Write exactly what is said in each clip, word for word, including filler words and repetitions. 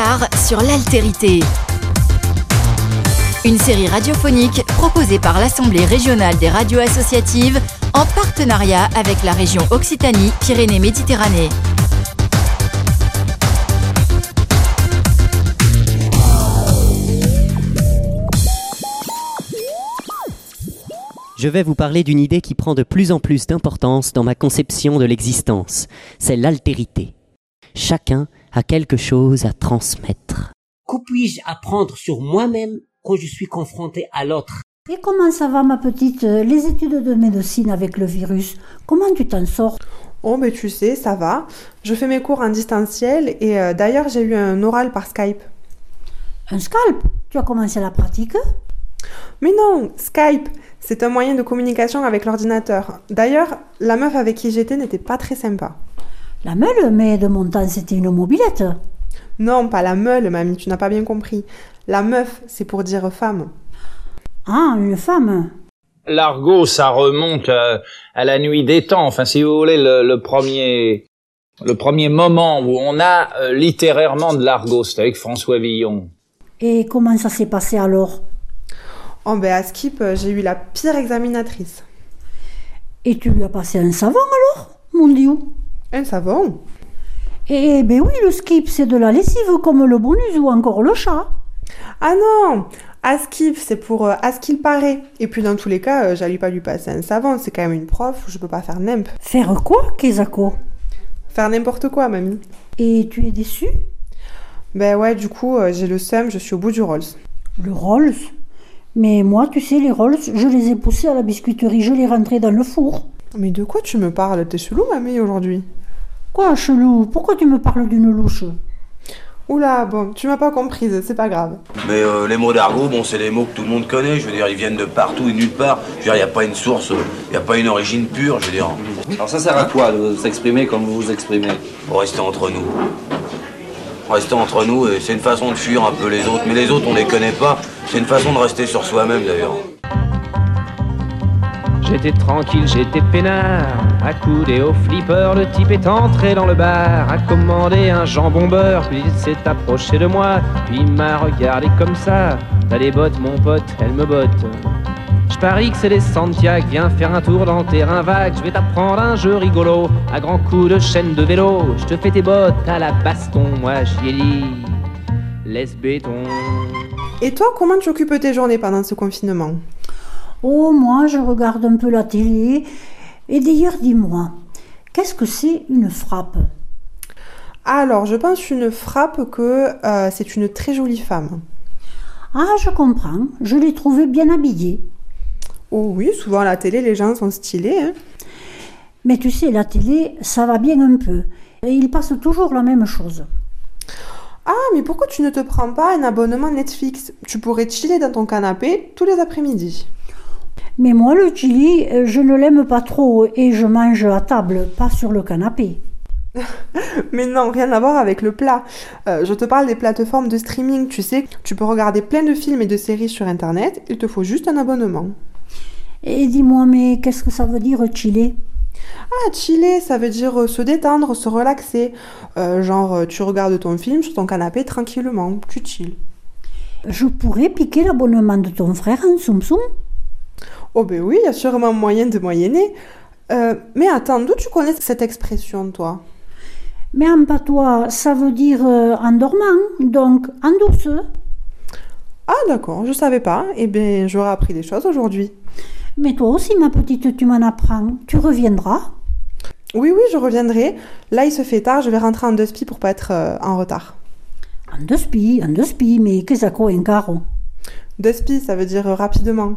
Regard sur l'altérité. Une série radiophonique proposée par l'Assemblée régionale des radios associatives en partenariat avec la région Occitanie-Pyrénées-Méditerranée. Je vais vous parler d'une idée qui prend de plus en plus d'importance dans ma conception de l'existence. C'est l'altérité. Chacun a quelque chose à transmettre. Que puis-je apprendre sur moi-même quand je suis confronté à l'autre? Et comment ça va, ma petite? Les études de médecine avec le virus, comment tu t'en sors? Oh, mais tu sais, ça va. Je fais mes cours en distanciel et euh, d'ailleurs, j'ai eu un oral par Skype. Un Skype? Tu as commencé la pratique? Mais non, Skype, c'est un moyen de communication avec l'ordinateur. D'ailleurs, la meuf avec qui j'étais n'était pas très sympa. La meule, mais de mon temps, c'était une mobilette. Non, pas la meule, mamie, tu n'as pas bien compris. La meuf, c'est pour dire femme. Ah, une femme. L'argot, ça remonte à, à la nuit des temps. Enfin, si vous voulez, le, le premier, le premier moment où on a euh, littérairement de l'argot, c'était avec François Villon. Et comment ça s'est passé alors? Oh ben à Skip, j'ai eu la pire examinatrice. Et tu lui as passé un savon alors, mon Dieu? Un savon? Eh ben oui, le Skip, c'est de la lessive comme le bonus ou encore le chat. Ah non, à Skip, c'est pour euh, à ce qu'il paraît. Et puis dans tous les cas, euh, j'allais pas lui passer un savon, c'est quand même une prof, je peux pas faire n'importe. Faire quoi, Kezako? Faire n'importe quoi, mamie. Et tu es déçue? Ben ouais, du coup, euh, j'ai le seum, je suis au bout du Rolls. Le Rolls? Mais moi, tu sais, les Rolls, je les ai poussés à la biscuiterie, je les rentrés dans le four. Mais de quoi tu me parles? T'es chelou, mamie, aujourd'hui? Quoi, chelou? Pourquoi tu me parles d'une louche? Oula, bon, tu m'as pas comprise, c'est pas grave. Mais euh, les mots d'argot, bon, c'est les mots que tout le monde connaît, je veux dire, ils viennent de partout et nulle part. Je veux dire, il n'y a pas une source, il n'y a pas une origine pure, je veux dire. Alors ça sert à quoi de s'exprimer comme vous vous exprimez? Pour rester entre nous. Rester entre nous, et c'est une façon de fuir un peu les autres. Mais les autres, on les connaît pas. C'est une façon de rester sur soi-même, d'ailleurs. J'étais tranquille, j'étais peinard, accoudé au flipper, le type est entré dans le bar, a commandé un jambon beurre, puis il s'est approché de moi, puis il m'a regardé comme ça. T'as des bottes, mon pote, elles me bottent. Je parie que c'est des Santiago, viens faire un tour dans le terrain vague, je vais t'apprendre un jeu rigolo, à grands coups de chaîne de vélo, je te fais tes bottes à la baston, moi j'y ai dit, laisse béton. Et toi, comment tu occupes tes journées pendant ce confinement? Oh, moi, je regarde un peu la télé. Et d'ailleurs, dis-moi, qu'est-ce que c'est une frappe? Alors, je pense une frappe que euh, c'est une très jolie femme. Ah, je comprends. Je l'ai trouvée bien habillée. Oh oui, souvent à la télé, les gens sont stylés. Hein. Mais tu sais, la télé, ça va bien un peu. Et il passe toujours la même chose. Ah, mais pourquoi tu ne te prends pas un abonnement Netflix? Tu pourrais chiller dans ton canapé tous les après-midi. Mais moi, le chili, je ne l'aime pas trop et je mange à table, pas sur le canapé. Mais non, rien à voir avec le plat. Euh, je te parle des plateformes de streaming, tu sais. Tu peux regarder plein de films et de séries sur Internet, il te faut juste un abonnement. Et dis-moi, mais qu'est-ce que ça veut dire chiller? Ah, chiller, ça veut dire se détendre, se relaxer. Euh, genre, tu regardes ton film sur ton canapé tranquillement, tu chill. Je pourrais piquer l'abonnement de ton frère en Soum Soum? Oh ben oui, il y a sûrement moyen de moyenner. Euh, mais attends, d'où tu connais cette expression, toi? Mais en patois, ça veut dire euh, en dormant, donc en douce. Ah d'accord, je savais pas. Eh bien, j'aurais appris des choses aujourd'hui. Mais toi aussi, ma petite, tu m'en apprends. Tu reviendras? Oui, oui, je reviendrai. Là, il se fait tard, je vais rentrer en deux spi pour pas être euh, en retard. En deux spi, en deux spi, mais qu'est-ce que c'est un carreau? Deux spi, ça veut dire euh, rapidement.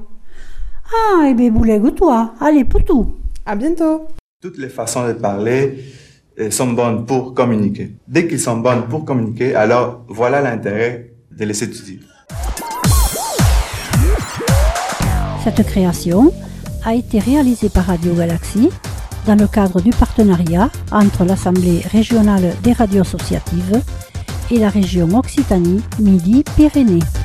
Ah, eh bien, boulegue-toi. Allez, poutou. À bientôt. Toutes les façons de parler sont bonnes pour communiquer. Dès qu'ils sont bonnes pour communiquer, alors voilà l'intérêt de les étudier. Cette création a été réalisée par Radio Galaxie dans le cadre du partenariat entre l'Assemblée régionale des radios associatives et la région Occitanie-Midi-Pyrénées.